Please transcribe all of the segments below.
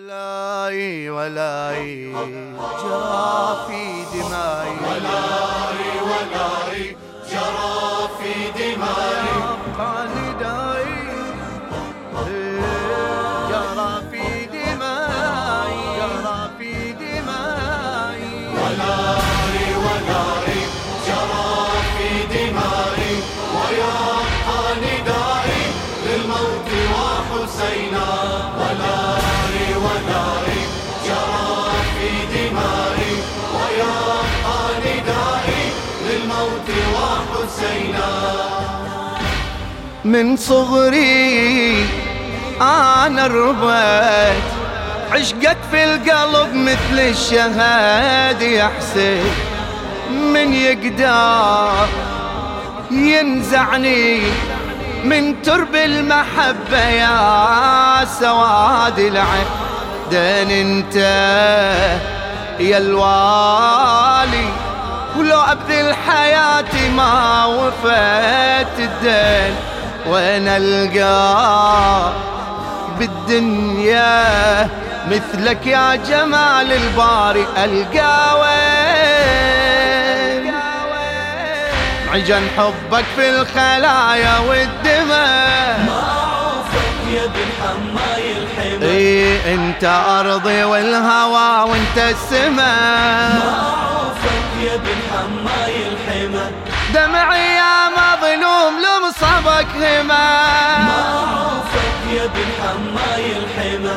ولاي ولاي جرى في دمائي، ولاي ولاي جرى في دمائي، ندائي جرى في دمائي، جرى في دمائي، ولاي ولاي جرى في دمائي، ويبقى ندائي للموت وحسينا. ولاي ولاي جرى في دمائي، ويبقى ندائي للموت وحسينا. من صغري أنا ربيت عشقك في القلب مثل الشهاد يا حسين، من يقدر ينزعني من ترب المحبة يا سواد العين. دين انت يا الوالي، ولو أبذل حياتي ما وفيت الدين. وين ألقى بالدنيا مثلك يا جمال الباري؟ ألقى وين؟ عجن حبك في الخلايا والدماء، معروفك يا ابن حماي الحمى. اي انت أرضي والهوى وانت السماء، معروفك يا ابن حماي الحمى. دمعي يا مظلوم لمصابك هما، معروفك يا ابن حماي الحمى.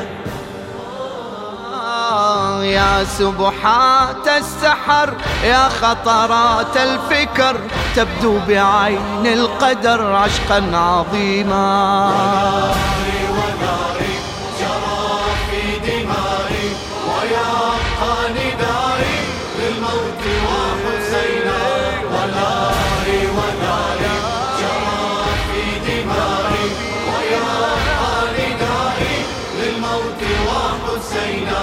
يا سبحات السحر يا خطرات الفكر، تبدو بعين القدر عشقا عظيما. ولاي ولاي جرى في دمائي، ويبقى ندائي للموت وحسينا. ولاي ولاي جرى في دمائي، ويبقى ندائي للموت وحسينا.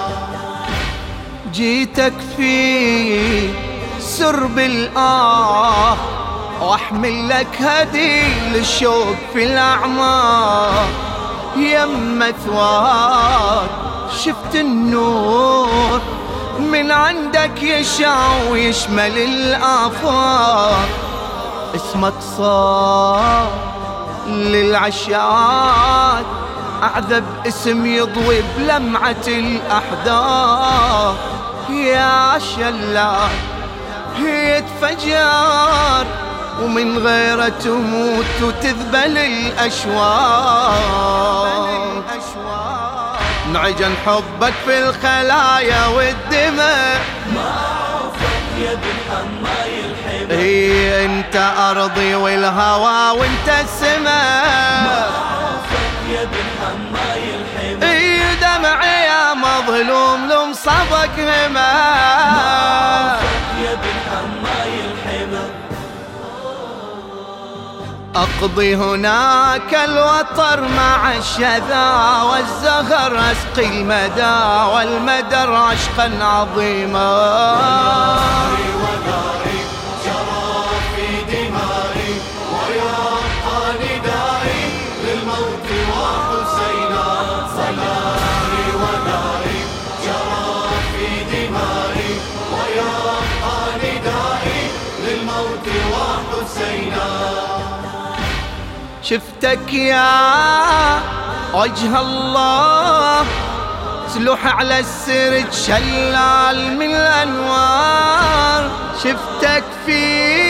جيتك في سرب الآه واحمل لك هدي للشوق في الأعماق. يم مثواك شفت النور من عندك يشع ويشمل الآفاق. اسمك صار للعشاق أعذب اسم يضوي بلمعة الأحداث. يا شلاك يتفجر ومن غيره تموت وتذبل الأشواق. نعجن حبك في الخلايا والدماء، معروفك يا ابن حماي الحمى. هي انت أرضي والهوى وانت السماء. معروفك يا ابن حماي الحمى. اي دمعي يا مظلوم لمصابك هما، يا ابن حماي الحمى. أقضي هناك الوطر مع الشذا والزهر، أسقي المدى والمدر عشقا عظيما. ولاي جرى في دمائي، ويبقى ندائي للموت وحسينا. ولاي ولاي جرى في دمائي، ويبقى ندائي للموت وحسينا. شفتك يا وجه الله تلوح على السرج شلال من الأنوار. شفتك في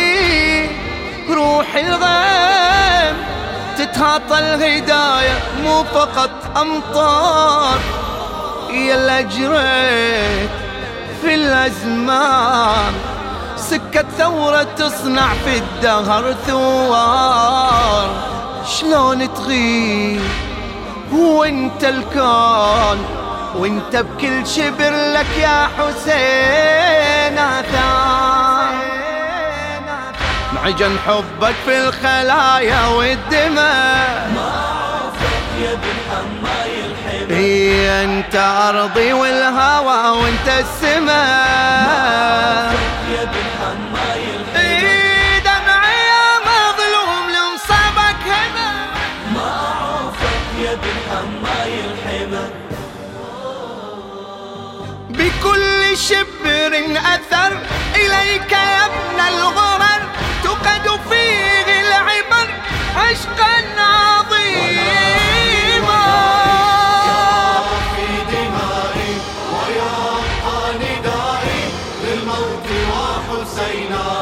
روح الغيم تتهاطى الهدايا مو فقط أمطار. يلا جريت في الأزمان سكة ثورة تصنع في الدهر ثوار. شلون تغيب وانت الكون وانت بكل شبر لك يا حسين آثار. معجن حبك في الخلايا والدماء، معروفك يا ابن حماي الحمى. هي انت أرضي والهوى وانت السماء. يا ابن حماي الحمى. اي دمعي يا مظلوم لمصابك هما، معروفك يا ابن حماي الحمى. بكل شبر أثر إليك يا ابن الغرر تقد فيه العبر عشقا عظيما. في دمائي ويبقى ندائي للموت وحسينا